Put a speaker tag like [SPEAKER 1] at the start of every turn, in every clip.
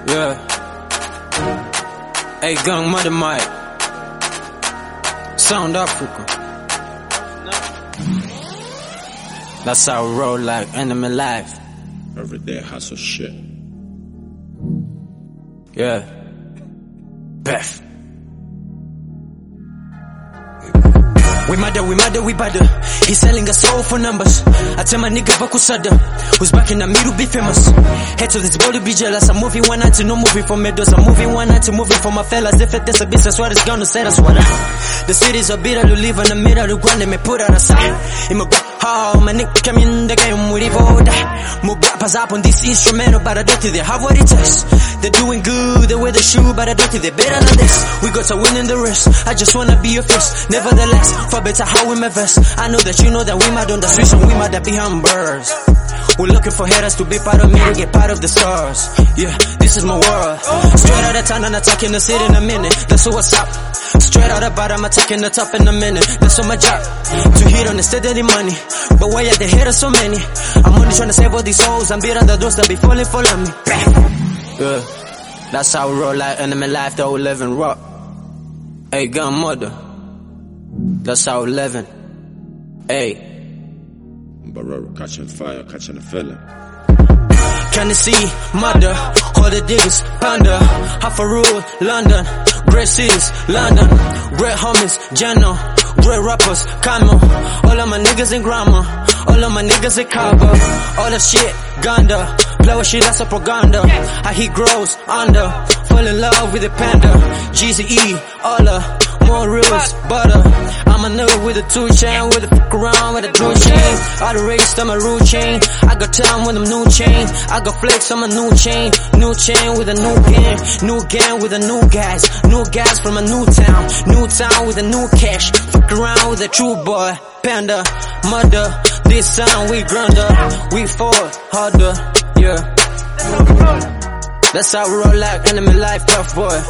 [SPEAKER 1] Yeah. Hey, Gang Mother Mike. Sound Africa. That's how we roll like enemy life.
[SPEAKER 2] Everyday hustle shit.
[SPEAKER 1] Yeah. Beth. We bada. He's selling us soul for numbers. I tell my nigga Bakusada, who's back in the middle be famous. Head to this body be jealous. I'm moving one night to no moving for meadows. I'm moving one night to moving for my fellas. If it's a business, what is gonna set us what up? The city's a bit to live in the middle of the ground and me put out aside. In my how my nigga came in the game with Evo. More rappers up on this instrumental, but I don't think they have what it takes. They're doing good, they wear the shoe, but I don't think they're better than this. We got to win in the race. I just wanna be your first. Nevertheless, for better how we my verse. I know that you know that we might on the streets and we might be humblers. We're looking for haters to be part of me, to get part of the stars. Yeah, this is my world. Straight out of town and attacking the city in a minute. That's what's up. Straight out of bottom, attacking the top in a minute. That's all my job. To hit on the steady money. But why are the haters so many? I'm only trying to save all these souls and beat on the doors that be falling for me. Yeah, that's how we roll like enemy life that we living rock. Hey, Gun Mother. That's how we living. Hey.
[SPEAKER 2] Barrero catching fire, catching the feeling.
[SPEAKER 1] Can you see, mother, all the diggers, panda, half a rule, London, great cities, London, great homies, Jano, great rappers, Kamo, all of my niggas in grammar, all of my niggas in Cabo, all the shit, Ganda, play with shit that's a propaganda, how he grows under, fall in love with the panda, GZE, all more reels, butter. I'm a nigga with a 2 chain, with a fuck around with a 2 chain. Out of race, I'm a root chain. I got time with them new chain. I got flex, I'm a new chain with a new gang with a new gas from a new town with a new cash. Fuck around with a true boy, panda, mother. This sound we grinder, we fall harder, yeah. That's how we roll like enemy life, tough boy.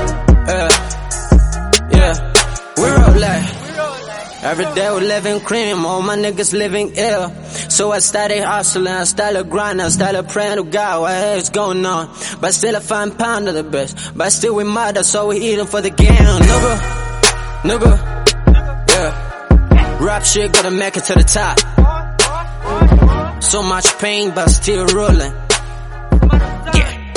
[SPEAKER 1] Yeah, we roll like. Every day we living cream, all my niggas living ill. So I started hustling, I started grinding, I started praying to God what is going on. But still I find pound of the best. But still we mother, so we eating for the game. Nigga, yeah. Rap shit gotta make it to the top. So much pain, but still rolling. Yeah.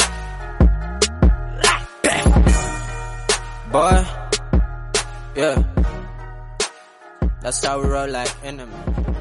[SPEAKER 1] Boy. Yeah, that's how we roll like enemy.